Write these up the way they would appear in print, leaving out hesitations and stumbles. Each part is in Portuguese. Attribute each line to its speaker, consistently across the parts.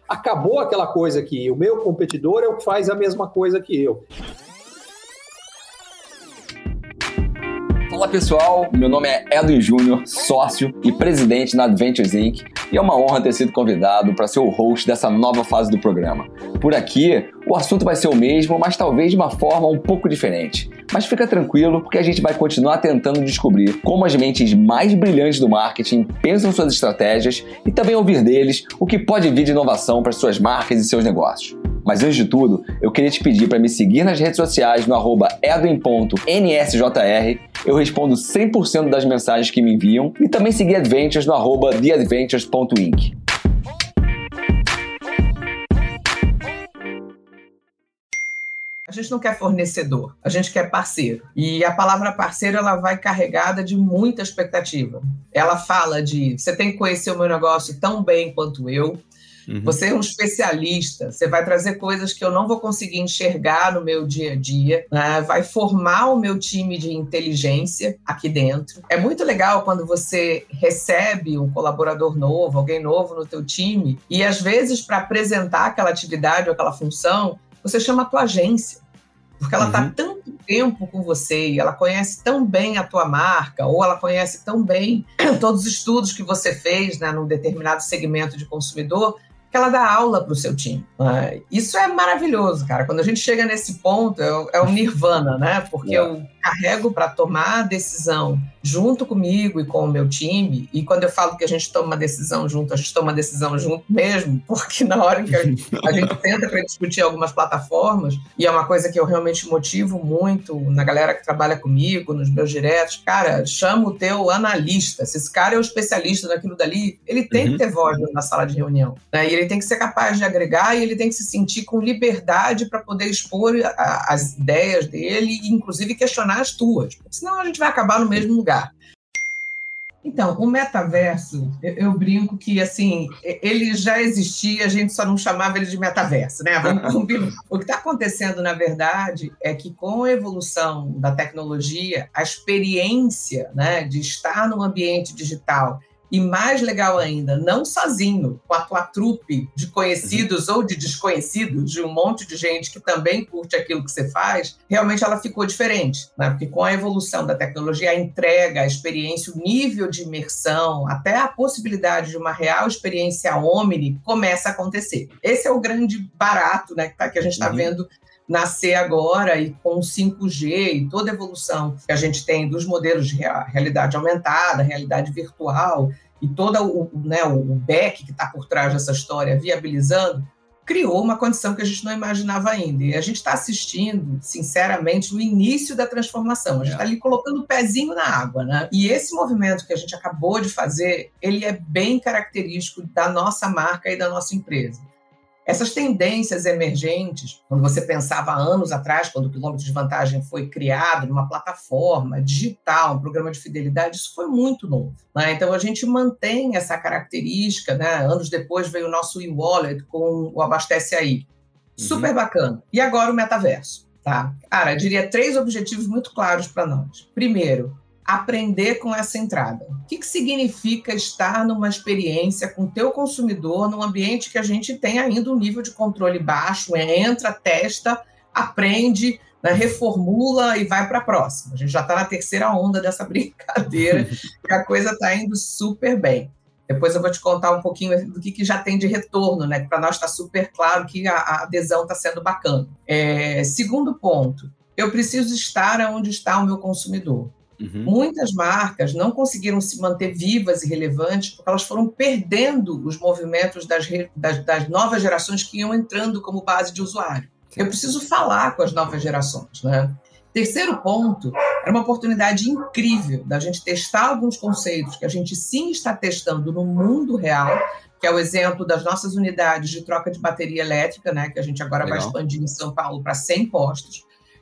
Speaker 1: acabou aquela coisa que o meu competidor é o que faz a mesma coisa que eu.
Speaker 2: Olá pessoal, meu nome é Edwin Júnior, sócio e presidente na Adventures Inc. E é uma honra ter sido convidado para ser o host dessa nova fase do programa. Por aqui, o assunto vai ser o mesmo, mas talvez de uma forma um pouco diferente. Mas fica tranquilo, porque a gente vai continuar tentando descobrir como as mentes mais brilhantes do marketing pensam suas estratégias e também ouvir deles o que pode vir de inovação para suas marcas e seus negócios. Mas antes de tudo, eu queria te pedir para me seguir nas redes sociais no @edwin.nsjr. Eu respondo 100% das mensagens que me enviam e também seguir Adventures no @theadventures.inc.
Speaker 3: A gente não quer fornecedor, a gente quer parceiro. E a palavra parceiro, ela vai carregada de muita expectativa. Ela fala de, você tem que conhecer o meu negócio tão bem quanto eu. Você é um especialista, você vai trazer coisas que eu não vou conseguir enxergar no meu dia a dia, né? Vai formar o meu time de inteligência aqui dentro. É muito legal quando você recebe um colaborador novo, alguém novo no teu time, e às vezes para apresentar aquela atividade ou aquela função, você chama a tua agência, porque ela está tanto tempo com você e ela conhece tão bem a tua marca, ou ela conhece tão bem todos os estudos que você fez, né, num determinado segmento de consumidor, que ela dá aula para o seu time. Isso é maravilhoso, cara. Quando a gente chega nesse ponto, é o nirvana, né? Porque eu carrego para tomar a decisão junto comigo e com o meu time, e quando eu falo que a gente toma uma decisão junto, a gente toma uma decisão junto mesmo, porque na hora que a gente senta para discutir algumas plataformas, e é uma coisa que eu realmente motivo muito na galera que trabalha comigo, nos meus diretos, cara, chama o teu analista. Se esse cara é o especialista naquilo dali, ele tem que ter voz na sala de reunião, né? E ele tem que ser capaz de agregar e ele tem que se sentir com liberdade para poder expor as ideias dele e, inclusive, questionar as tuas. Porque senão a gente vai acabar no mesmo lugar. Então, o metaverso, eu brinco que, assim, ele já existia, a gente só não chamava ele de metaverso, né? Vamos combinar. O que está acontecendo, na verdade, é que com a evolução da tecnologia, a experiência, né, de estar num ambiente digital, e mais legal ainda, não sozinho, com a tua trupe de conhecidos ou de desconhecidos, de um monte de gente que também curte aquilo que você faz, realmente ela ficou diferente, né? Porque com a evolução da tecnologia, a entrega, a experiência, o nível de imersão, até a possibilidade de uma real experiência omni começa a acontecer. Esse é o grande barato, né, que a gente está vendo nascer agora, e com o 5G e toda a evolução que a gente tem dos modelos de realidade aumentada, realidade virtual, e todo o back que está por trás dessa história viabilizando, criou uma condição que a gente não imaginava ainda. E a gente está assistindo, sinceramente, o início da transformação. A gente está ali colocando o pezinho na água, né? E esse movimento que a gente acabou de fazer, ele é bem característico da nossa marca e da nossa empresa. Essas tendências emergentes, quando você pensava há anos atrás, quando o quilômetro de vantagem foi criado numa plataforma digital, um programa de fidelidade, isso foi muito novo, né? Então, a gente mantém essa característica, né? Anos depois veio o nosso e-wallet com o Abastece Aí. Super bacana. E agora o metaverso, tá? Cara, eu diria 3 objetivos muito claros para nós. Primeiro, aprender com essa entrada. O que significa estar numa experiência com o teu consumidor num ambiente que a gente tem ainda um nível de controle baixo, entra, testa, aprende, né, reformula e vai para a próxima. A gente já está na 3ª onda dessa brincadeira e a coisa está indo super bem. Depois eu vou te contar um pouquinho do que já tem de retorno, né? Para nós está super claro que a adesão está sendo bacana. Segundo ponto, eu preciso estar onde está o meu consumidor. Muitas marcas não conseguiram se manter vivas e relevantes porque elas foram perdendo os movimentos das novas gerações que iam entrando como base de usuário. Eu preciso falar com as novas gerações, né? Terceiro ponto, era uma oportunidade incrível da gente testar alguns conceitos que a gente sim está testando no mundo real, que é o exemplo das nossas unidades de troca de bateria elétrica, né, que a gente agora vai expandir em São Paulo para 100 postos,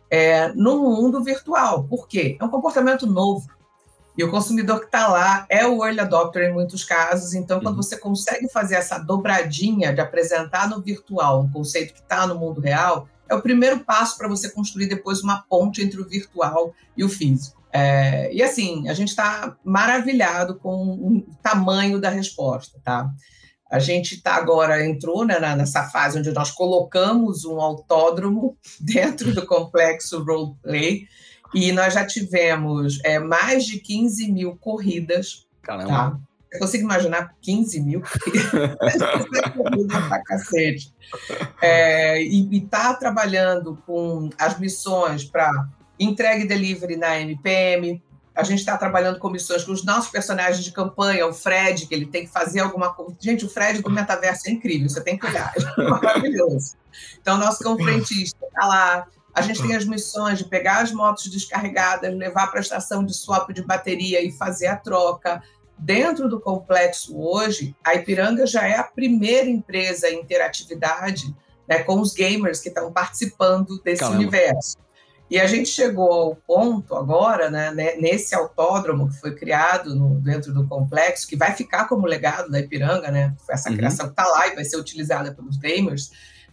Speaker 3: no mundo virtual. Por quê? É um comportamento novo. E o consumidor que está lá é o early adopter em muitos casos. Então, quando você consegue fazer essa dobradinha de apresentar no virtual um conceito que está no mundo real, é o primeiro passo para você construir depois uma ponte entre o virtual e o físico. E assim, a gente está maravilhado com o tamanho da resposta, tá? A gente entrou, né, nessa fase onde nós colocamos um autódromo dentro do complexo Roleplay, e nós já tivemos mais de 15 mil corridas.
Speaker 2: Caramba.
Speaker 3: Tá? Eu consigo imaginar 15 mil corridas pra cacete. E está trabalhando com as missões para entrega e delivery na MPM. A gente está trabalhando com missões com os nossos personagens de campanha, o Fred, que ele tem que fazer alguma coisa. Gente, o Fred do metaverso é incrível, você tem que olhar, é maravilhoso. Então, nosso conferentista está lá. A gente tem as missões de pegar as motos descarregadas, levar para a estação de swap de bateria e fazer a troca. Dentro do complexo hoje, a Ipiranga já é a primeira empresa em interatividade, né, com os gamers que estão participando desse universo. E a gente chegou ao ponto agora, né, nesse autódromo que foi criado dentro do complexo, que vai ficar como legado da Ipiranga, né, essa criação que está lá e vai ser utilizada pelos gamers.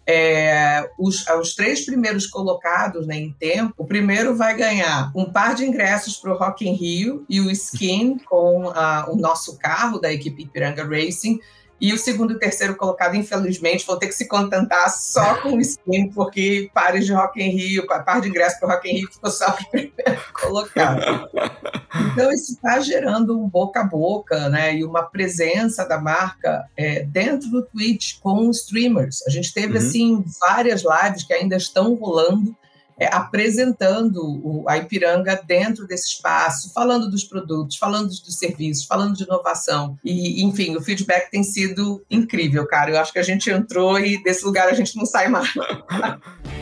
Speaker 3: Os 3 primeiros colocados, né, em tempo, o primeiro vai ganhar um par de ingressos para o Rock in Rio e o skin com o nosso carro da equipe Ipiranga Racing, e o segundo e terceiro colocado, infelizmente, vão ter que se contentar só com o skin, porque pares de Rock in Rio, par de ingressos para o Rock in Rio ficou só o primeiro colocado. Então, isso está gerando um boca a boca, né, e uma presença da marca dentro do Twitch com streamers. A gente teve assim, várias lives que ainda estão rolando, apresentando a Ipiranga dentro desse espaço, falando dos produtos, falando dos serviços, falando de inovação. E, enfim, o feedback tem sido incrível, cara. Eu acho que a gente entrou e desse lugar a gente não sai mais.